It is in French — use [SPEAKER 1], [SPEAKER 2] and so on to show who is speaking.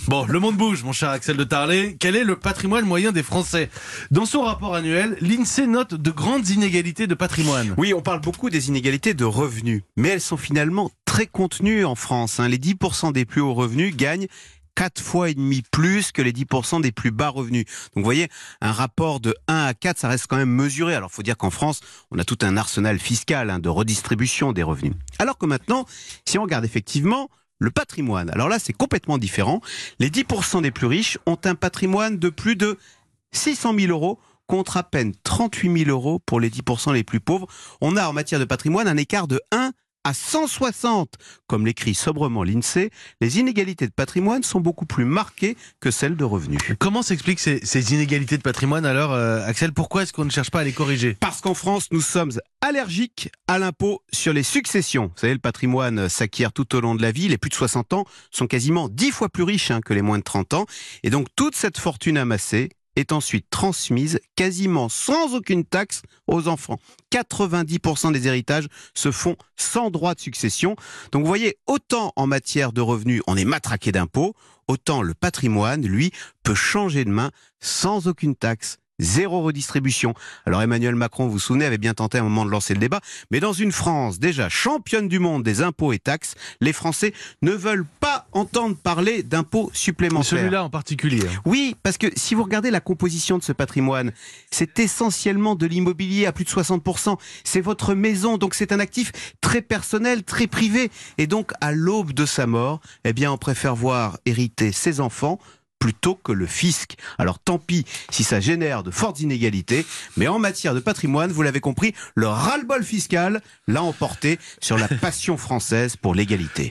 [SPEAKER 1] Bon, le monde bouge, mon cher Axel de Tarlet. Quel est le patrimoine moyen des Français? Dans son rapport annuel, l'INSEE note de grandes inégalités de patrimoine.
[SPEAKER 2] Oui, on parle beaucoup des inégalités de revenus, mais elles sont finalement très contenues en France. Les 10% des plus hauts revenus gagnent 4 fois et demi plus que les 10% des plus bas revenus. Donc vous voyez, un rapport de 1 à 4, ça reste quand même mesuré. Alors il faut dire qu'en France, on a tout un arsenal fiscal de redistribution des revenus. Alors que maintenant, si on regarde effectivement le patrimoine, alors là c'est complètement différent. Les 10% des plus riches ont un patrimoine de plus de 600 000 euros contre à peine 38 000 euros pour les 10% les plus pauvres. On a en matière de patrimoine un écart de 1 à 160. Comme l'écrit sobrement l'INSEE, les inégalités de patrimoine sont beaucoup plus marquées que celles de revenus.
[SPEAKER 1] Comment s'expliquent ces inégalités de patrimoine alors, Axel? Pourquoi est-ce qu'on ne cherche pas à les corriger?
[SPEAKER 2] Parce qu'en France, nous sommes allergiques à l'impôt sur les successions. Vous savez, le patrimoine s'acquiert tout au long de la vie. Les plus de 60 ans sont quasiment 10 fois plus riches que les moins de 30 ans. Et donc, toute cette fortune amassée est ensuite transmise quasiment sans aucune taxe aux enfants. 90% des héritages se font sans droit de succession. Donc vous voyez, autant en matière de revenus, on est matraqué d'impôts, autant le patrimoine, lui, peut changer de main sans aucune taxe. Zéro redistribution. Alors Emmanuel Macron, vous vous souvenez, avait bien tenté à un moment de lancer le débat, mais dans une France déjà championne du monde des impôts et taxes, les Français ne veulent pas entendre parler d'impôts supplémentaires.
[SPEAKER 1] Celui-là en particulier.
[SPEAKER 2] Oui, parce que si vous regardez la composition de ce patrimoine, c'est essentiellement de l'immobilier à plus de 60%. C'est votre maison, donc c'est un actif très personnel, très privé. Et donc, à l'aube de sa mort, eh bien, on préfère voir hériter ses enfants plutôt que le fisc. Alors tant pis si ça génère de fortes inégalités, mais en matière de patrimoine, vous l'avez compris, le ras-le-bol fiscal l'a emporté sur la passion française pour l'égalité.